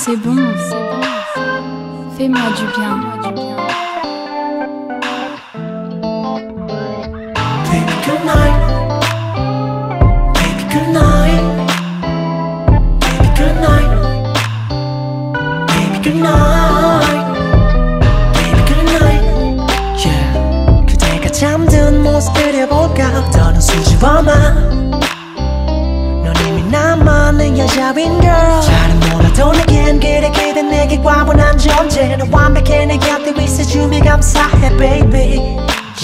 c'est bon, fais-moi du bien. Baby good night, baby good night, baby good night, baby good night, baby good night. Yeah, 그대가 잠든 모습 그려볼까. 더는 수줍어만 넌 이미 나만의 여자인 girl. 잘은 몰라도 내겐 그래 그대 내게 과분한 존재. 너 완벽해 내 곁에 있어주며 감사해 baby.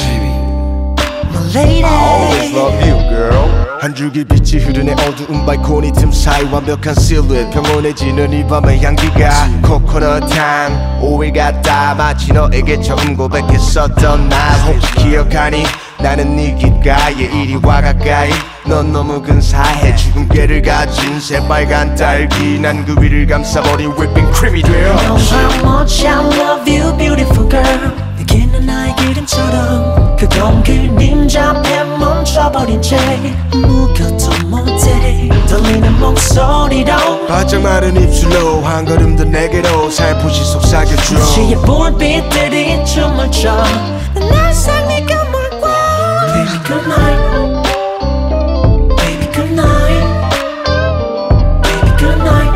I always love you, girl. 한 줄기 빛이 흐르네 어두운 발코니 틈 사이 완벽한 실루엣 평온해지는 이 밤의 향기가 코코넛 향 오일 같다 마치 너에게 처음 고백했었던 날 혹시 기억하니 나는 네 귓가에 이리 와 가까이 넌 너무 근사해 주근깨를 가진 새빨간 딸기 난 그 위를 감싸버린 whipping cream이 되어 You know how much I love you beautiful girl. 내게는 나의 기름처럼 그건 그림자 앞에 멈춰버린 채 아무것도 못해 떨리는 목소리로 바짝 마른 입술로 한 걸음 더 내게로 살포시 속삭여줘 무시의 불빛들이 춤을 춰 날 상내가 물고 Baby good night, baby good night, baby good night,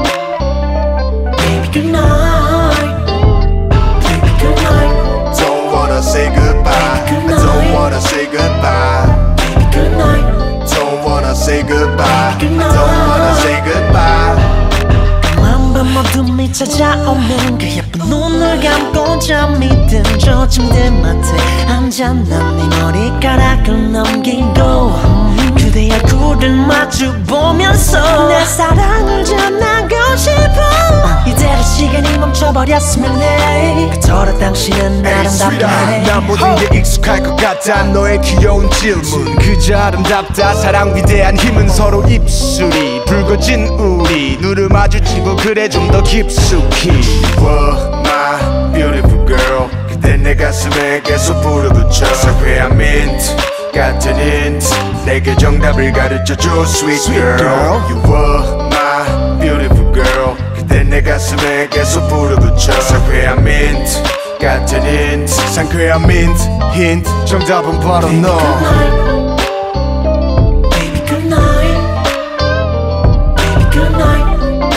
baby good night, baby good night. Don't wanna say goodbye I don't wanna say goodbye Baby good night, Don't wanna say goodbye I don't wanna say goodbye 까만 밤 어둠이 찾아오면 그 예쁜 눈을 감고 잠이 든 저 침대 맡에 앉아 난 네 머리카락을 넘기고 그대의 얼굴을 마주 보면서 내 사랑을 전하고 싶어 이대로 시간이 멈춰버렸으면 해 그토록 당신은 아름답게 난 모든 게 익숙할 것 같아 너의 귀여운 질문 그저 아름답다 사랑 위대한 힘은 서로 입술이 붉어진 우리 눈을 마주치고 그래 좀 더 깊숙이 You're my beautiful girl 그대 내 가슴에 계속 불을 붙여 상쾌한 민트 같은 힌트 내게 정답을 가르쳐줘 sweet girl You were my beautiful girl 그대 내 가슴에 계속 불을 붙여 상쾌한 민트 같은 힌트 상쾌한 민트 힌트 정답은 바로 너 Baby good night, baby good night,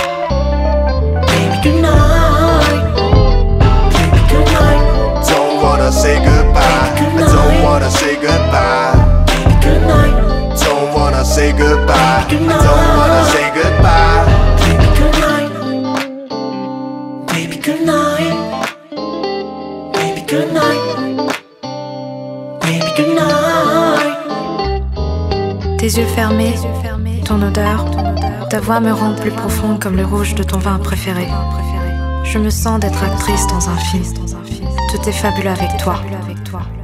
baby good night, baby good night, Don't wanna say goodbye I don't wanna say goodbye baby good night, Don't wanna say goodbye I don't wanna say goodbye baby good night, baby good night, baby good night, baby good night. Tes yeux fermés, ton odeur, ta voix me rend plus profonde comme le rouge de ton vin préféré. Je me sens d'être actrice dans un film. Tout est fabuleux avec toi.